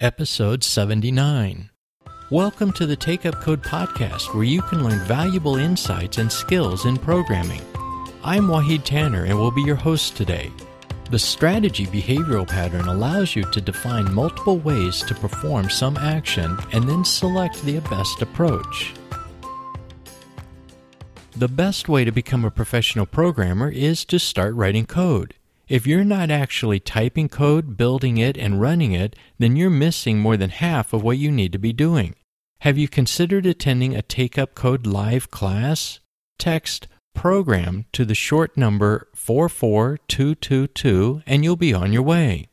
Episode 79. Welcome to the Take Up Code podcast, where you can learn valuable insights and skills in programming. I'm Wahid Tanner and will be your host today. The strategy behavioral pattern allows you to define multiple ways to perform some action and then select the best approach. The best way to become a professional programmer is to start writing code. If you're not actually typing code, building it, and running it, then you're missing more than half of what you need to be doing. Have you considered attending a Take Up Code live class? Text program to the short number 44222 and you'll be on your way.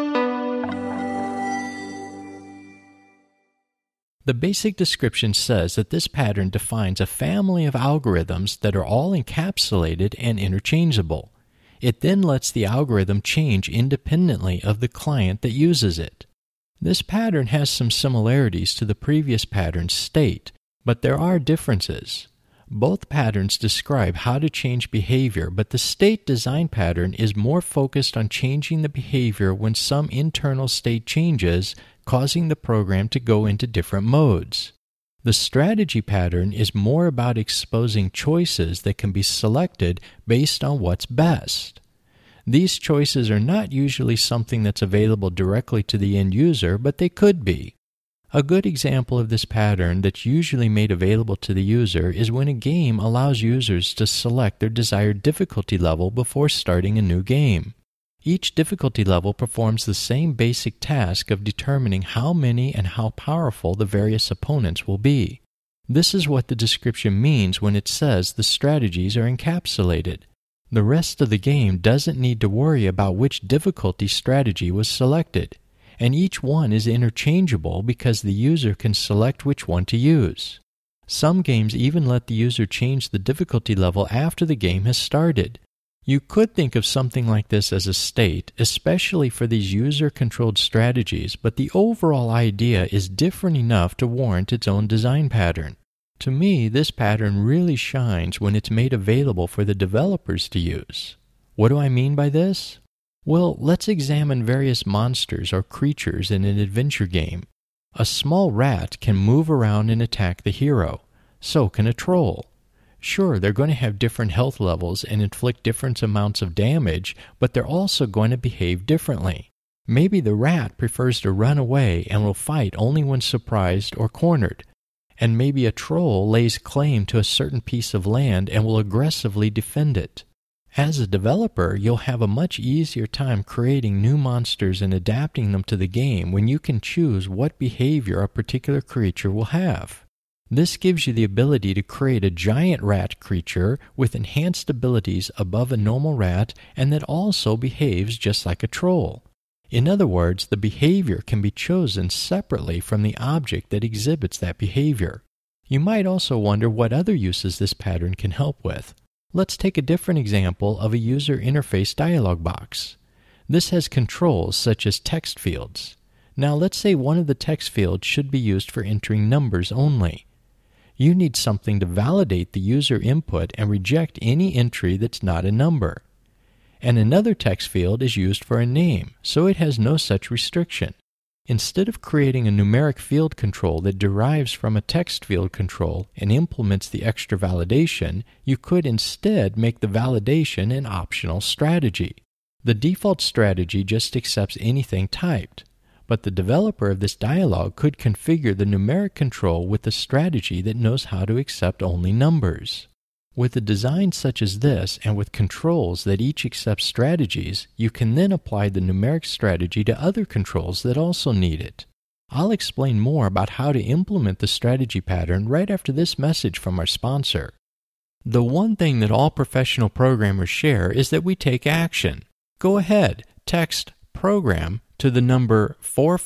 The basic description says that this pattern defines a family of algorithms that are all encapsulated and interchangeable. It then lets the algorithm change independently of the client that uses it. This pattern has some similarities to the previous pattern's state, but there are differences. Both patterns describe how to change behavior, but the state design pattern is more focused on changing the behavior when some internal state changes, causing the program to go into different modes. The strategy pattern is more about exposing choices that can be selected based on what's best. These choices are not usually something that's available directly to the end user, but they could be. A good example of this pattern that's usually made available to the user is when a game allows users to select their desired difficulty level before starting a new game. Each difficulty level performs the same basic task of determining how many and how powerful the various opponents will be. This is what the description means when it says the strategies are encapsulated. The rest of the game doesn't need to worry about which difficulty strategy was selected, and each one is interchangeable because the user can select which one to use. Some games even let the user change the difficulty level after the game has started. You could think of something like this as a state, especially for these user-controlled strategies, but the overall idea is different enough to warrant its own design pattern. To me, this pattern really shines when it's made available for the developers to use. What do I mean by this? Well, let's examine various monsters or creatures in an adventure game. A small rat can move around and attack the hero. So can a troll. Sure, they're going to have different health levels and inflict different amounts of damage, but they're also going to behave differently. Maybe the rat prefers to run away and will fight only when surprised or cornered. And maybe a troll lays claim to a certain piece of land and will aggressively defend it. As a developer, you'll have a much easier time creating new monsters and adapting them to the game when you can choose what behavior a particular creature will have. This gives you the ability to create a giant rat creature with enhanced abilities above a normal rat and that also behaves just like a troll. In other words, the behavior can be chosen separately from the object that exhibits that behavior. You might also wonder what other uses this pattern can help with. Let's take a different example of a user interface dialog box. This has controls such as text fields. Now let's say one of the text fields should be used for entering numbers only. You need something to validate the user input and reject any entry that's not a number. And another text field is used for a name, so it has no such restriction. Instead of creating a numeric field control that derives from a text field control and implements the extra validation, you could instead make the validation an optional strategy. The default strategy just accepts anything typed. But the developer of this dialog could configure the numeric control with a strategy that knows how to accept only numbers. With a design such as this, and with controls that each accept strategies, you can then apply the numeric strategy to other controls that also need it. I'll explain more about how to implement the strategy pattern right after this message from our sponsor. The one thing that all professional programmers share is that we take action. Go ahead, text program to the number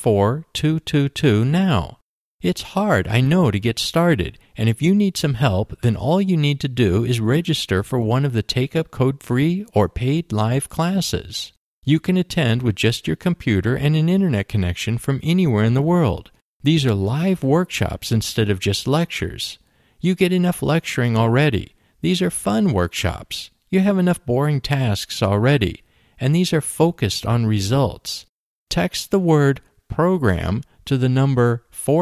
44222 now. It's hard, I know, to get started, and if you need some help, then all you need to do is register for one of the Take Up Code free or paid live classes. You can attend with just your computer and an internet connection from anywhere in the world. These are live workshops instead of just lectures. You get enough lecturing already. These are fun workshops. You have enough boring tasks already, and these are focused on results. Text the word program to the number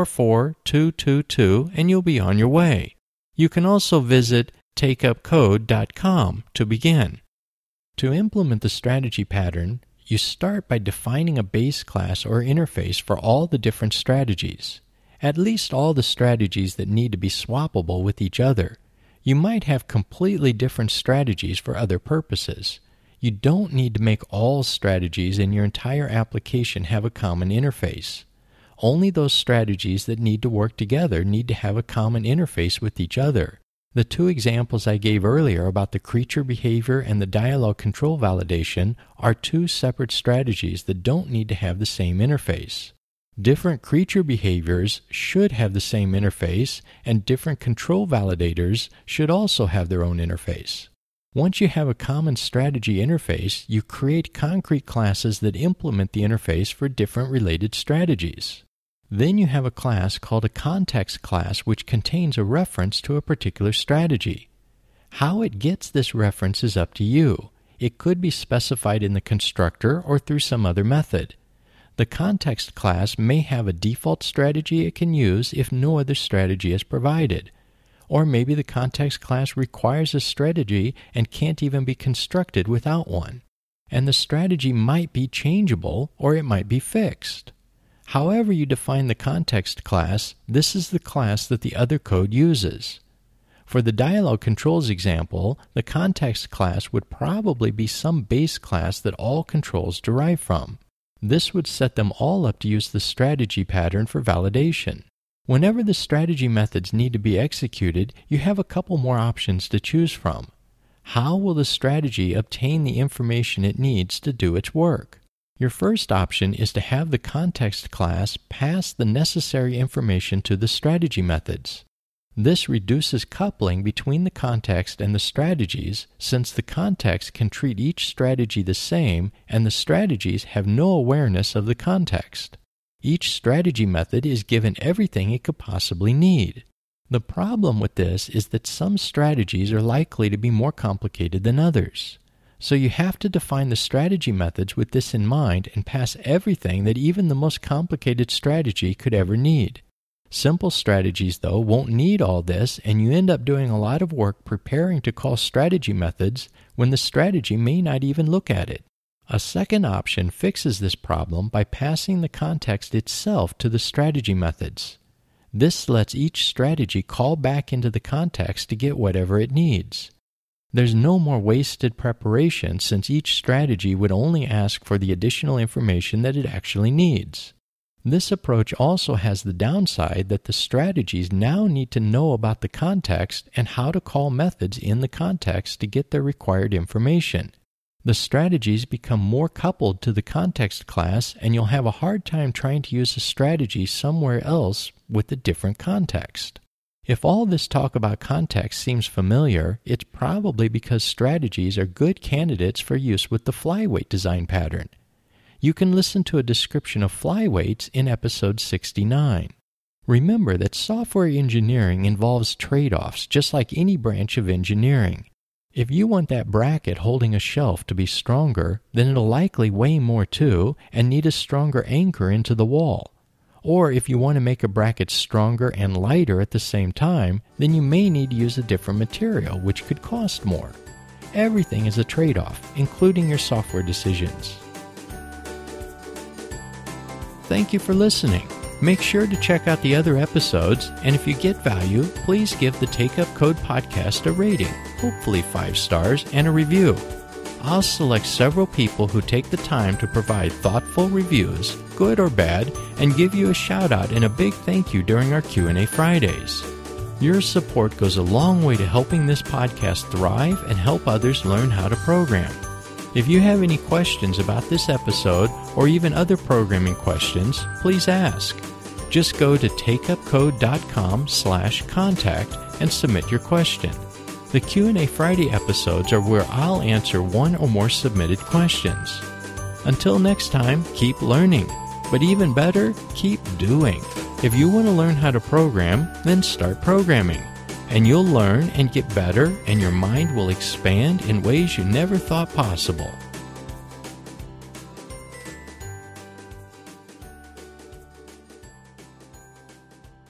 44222 and you'll be on your way. You can also visit takeupcode.com to begin. To implement the strategy pattern, you start by defining a base class or interface for all the different strategies, at least all the strategies that need to be swappable with each other. You might have completely different strategies for other purposes. You don't need to make all strategies in your entire application have a common interface. Only those strategies that need to work together need to have a common interface with each other. The two examples I gave earlier about the creature behavior and the dialog control validation are two separate strategies that don't need to have the same interface. Different creature behaviors should have the same interface, and different control validators should also have their own interface. Once you have a common strategy interface, you create concrete classes that implement the interface for different related strategies. Then you have a class called a context class which contains a reference to a particular strategy. How it gets this reference is up to you. It could be specified in the constructor or through some other method. The context class may have a default strategy it can use if no other strategy is provided. Or maybe the context class requires a strategy and can't even be constructed without one. And the strategy might be changeable or it might be fixed. However you define the context class, this is the class that the other code uses. For the dialog controls example, the context class would probably be some base class that all controls derive from. This would set them all up to use the strategy pattern for validation. Whenever the strategy methods need to be executed, you have a couple more options to choose from. How will the strategy obtain the information it needs to do its work? Your first option is to have the context class pass the necessary information to the strategy methods. This reduces coupling between the context and the strategies, since the context can treat each strategy the same and the strategies have no awareness of the context. Each strategy method is given everything it could possibly need. The problem with this is that some strategies are likely to be more complicated than others. So you have to define the strategy methods with this in mind and pass everything that even the most complicated strategy could ever need. Simple strategies, though, won't need all this, and you end up doing a lot of work preparing to call strategy methods when the strategy may not even look at it. A second option fixes this problem by passing the context itself to the strategy methods. This lets each strategy call back into the context to get whatever it needs. There's no more wasted preparation since each strategy would only ask for the additional information that it actually needs. This approach also has the downside that the strategies now need to know about the context and how to call methods in the context to get their required information. The strategies become more coupled to the context class, and you'll have a hard time trying to use a strategy somewhere else with a different context. If all this talk about context seems familiar, it's probably because strategies are good candidates for use with the flyweight design pattern. You can listen to a description of flyweights in episode 69. Remember that software engineering involves trade-offs just like any branch of engineering. If you want that bracket holding a shelf to be stronger, then it'll likely weigh more too and need a stronger anchor into the wall. Or if you want to make a bracket stronger and lighter at the same time, then you may need to use a different material, which could cost more. Everything is a trade-off, including your software decisions. Thank you for listening. Make sure to check out the other episodes, and if you get value, please give the Take Up Code podcast a rating, hopefully 5 stars, and a review. I'll select several people who take the time to provide thoughtful reviews, good or bad, and give you a shout out and a big thank you during our Q&A Fridays. Your support goes a long way to helping this podcast thrive and help others learn how to program. If you have any questions about this episode or even other programming questions, please ask. Just go to takeupcode.com/contact and submit your question. The Q&A Friday episodes are where I'll answer one or more submitted questions. Until next time, keep learning. But even better, keep doing. If you want to learn how to program, then start programming. And you'll learn and get better, and your mind will expand in ways you never thought possible.